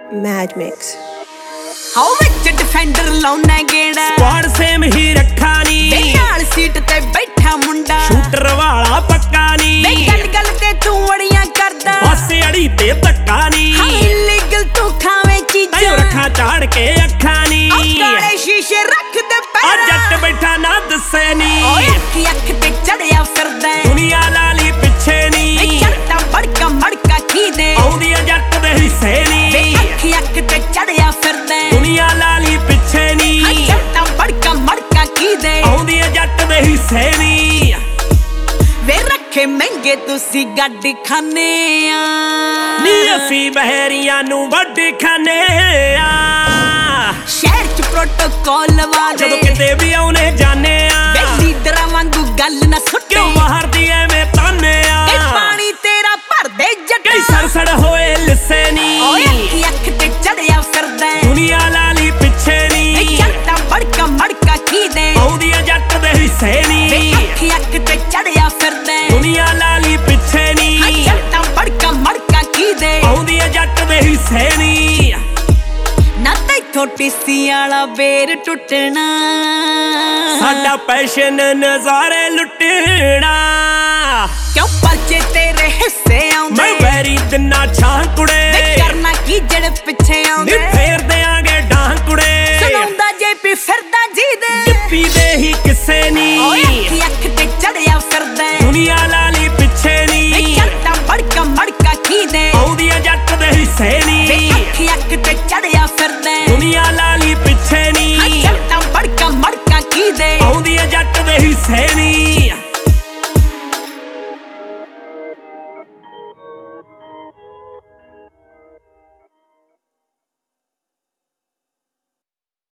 Mad Mix. हाउ विच defender लाउना गेड़ा स्क्वाड सेम ही रखा नी नाल सीट ते बैठा मुंडा शूटर वाला पक्का नी गल गल ते तू अड़ियां करदा बस अड़ी ते धक्का नी इलीगल तू खावे चीज़ां रखा चाड़ के अखा नी काले शीशे रख दे आ जट बैठा ना दसे नी ओए अख ते चढ़िया फिरदा दुनिया लाली पिछे नी चढ़ता बड़का मड़का की दे आउंदी जट दे हिस्से नी अख ते चढ़िया फिरदा दुनिया लाली पिछे नी चढ़ता बड़का मड़का की दे आउंदी जट दे हिस्से नी वे रखे महंगे तुसी गड्डी खाने आ नी असी बहरियां नू वड्डी खाने आ शहर च प्रोटोकॉल वाले जदों किते भी आउने जाने आ लीडरां वांगू गल ना सुटे क्यों बाहर दी एवें ताने आ पानी तेरा भर दे जट कई सरसड़ होए लिसे नी अख ते चढ़िया फिरदा दुनिया लाली पिछे नी चढ़ता बड़का मड़का की दे आउंदी जट दे हिस्से नी अख ते चढ़िया फिरदा दुनिया लाली पिछे नी चढ़ता बड़का मड़का की दे आउंदी जट दे हिस्से नी ना तैथों टीसी वाला बेर टुटना साडा पैशन नजारे लुटना क्यों पर्चे तेरे हिस्से आउंदे मैं वैरी दिना छां कुड़े करना की जड़ पिछे आउंदे फेर देंगे डां कुड़े सुनाउंदा जे पी फिरदा जी दे पी दे ही किसे नी अख